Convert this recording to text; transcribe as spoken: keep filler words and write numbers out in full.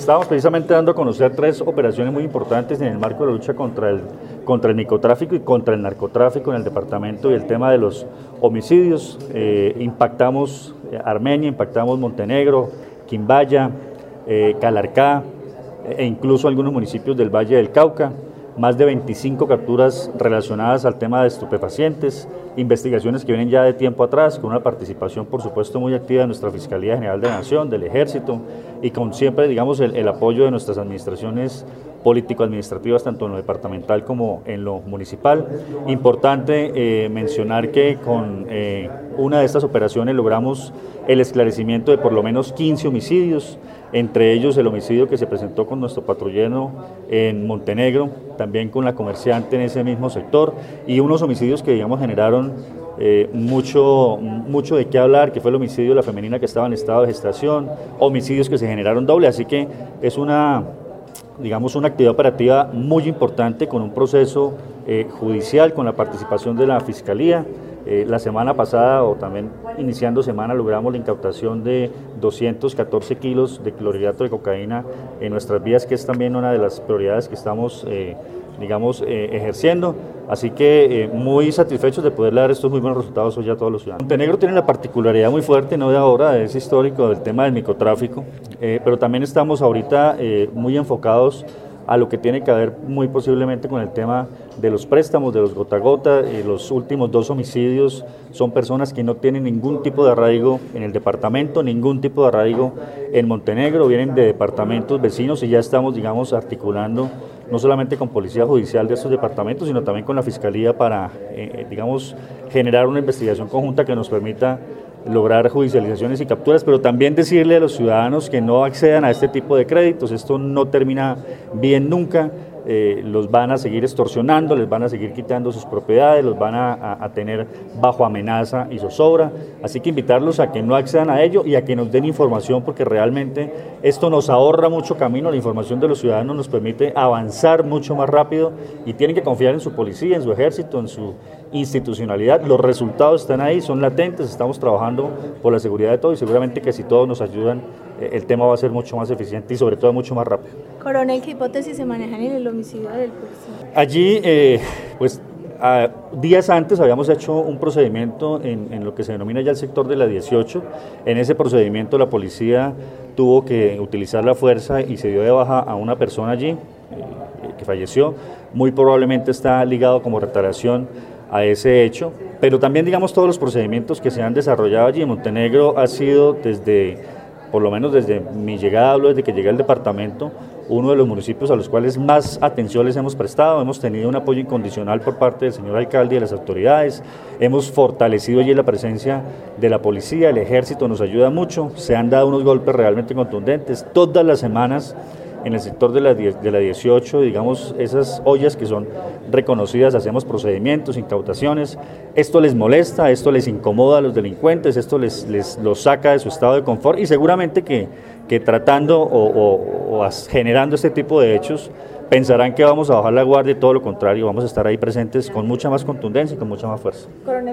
estábamos precisamente dando a conocer tres operaciones muy importantes en el marco de la lucha contra el, contra el microtráfico y contra el narcotráfico en el departamento y el tema de los homicidios. Eh, impactamos Armenia, impactamos Montenegro, Quimbaya, eh, Calarcá e incluso algunos municipios del Valle del Cauca. Más de veinticinco capturas relacionadas al tema de estupefacientes, investigaciones que vienen ya de tiempo atrás, con una participación por supuesto muy activa de nuestra Fiscalía General de la Nación, del Ejército, y con siempre digamos el, el apoyo de nuestras administraciones político-administrativas, tanto en lo departamental como en lo municipal. Importante eh, mencionar que con eh, una de estas operaciones logramos el esclarecimiento de por lo menos quince homicidios, entre ellos el homicidio que se presentó con nuestro patrullero en Montenegro, también con la comerciante en ese mismo sector, y unos homicidios que digamos generaron eh, mucho, mucho de qué hablar, que fue el homicidio de la femenina que estaba en estado de gestación, homicidios que se generaron doble, así que es una, digamos, una actividad operativa muy importante con un proceso eh, judicial, con la participación de la Fiscalía. Eh, la semana pasada, o también iniciando semana, logramos la incautación de doscientos catorce kilos de clorhidrato de cocaína en nuestras vías, que es también una de las prioridades que estamos, eh, digamos, eh, ejerciendo. Así que eh, muy satisfechos de poder dar estos muy buenos resultados hoy a todos los ciudadanos. Montenegro tiene la particularidad muy fuerte, no de ahora, es histórico, del tema del microtráfico, eh, pero también estamos ahorita eh, muy enfocados a lo que tiene que ver muy posiblemente con el tema de los préstamos, de los gota a gota. Eh, los últimos dos homicidios son personas que no tienen ningún tipo de arraigo en el departamento, ningún tipo de arraigo en Montenegro, vienen de departamentos vecinos y ya estamos, digamos, articulando no solamente con Policía Judicial de estos departamentos, sino también con la Fiscalía para, eh, digamos, generar una investigación conjunta que nos permita lograr judicializaciones y capturas, pero también decirle a los ciudadanos que no accedan a este tipo de créditos. Esto no termina bien nunca, eh, los van a seguir extorsionando, les van a seguir quitando sus propiedades, los van a, a, a tener bajo amenaza y zozobra, así que invitarlos a que no accedan a ello y a que nos den información, porque realmente esto nos ahorra mucho camino. La información de los ciudadanos nos permite avanzar mucho más rápido y tienen que confiar en su policía, en su ejército, en su institucionalidad. Los resultados están ahí, son latentes, estamos trabajando por la seguridad de todos y seguramente que si todos nos ayudan, el tema va a ser mucho más eficiente y sobre todo mucho más rápido. Coronel, ¿qué hipótesis se manejan en el homicidio del policía? Allí, eh, pues, a, días antes habíamos hecho un procedimiento en, en lo que se denomina ya el sector de la dieciocho. En ese procedimiento la policía tuvo que utilizar la fuerza y se dio de baja a una persona allí eh, que falleció. Muy probablemente está ligado como retardación a ese hecho, pero también digamos todos los procedimientos que se han desarrollado allí en Montenegro ha sido desde, por lo menos desde mi llegada, hablo desde que llegué al departamento, uno de los municipios a los cuales más atención les hemos prestado. Hemos tenido un apoyo incondicional por parte del señor alcalde y de las autoridades, hemos fortalecido allí la presencia de la policía, el ejército nos ayuda mucho, se han dado unos golpes realmente contundentes todas las semanas. En el sector de la, de la dieciocho, digamos, esas ollas que son reconocidas, hacemos procedimientos, incautaciones. Esto les molesta, esto les incomoda a los delincuentes, esto les, les los saca de su estado de confort y seguramente que, que tratando o, o, o generando este tipo de hechos pensarán que vamos a bajar la guardia y todo lo contrario, vamos a estar ahí presentes con mucha más contundencia y con mucha más fuerza. Coronel.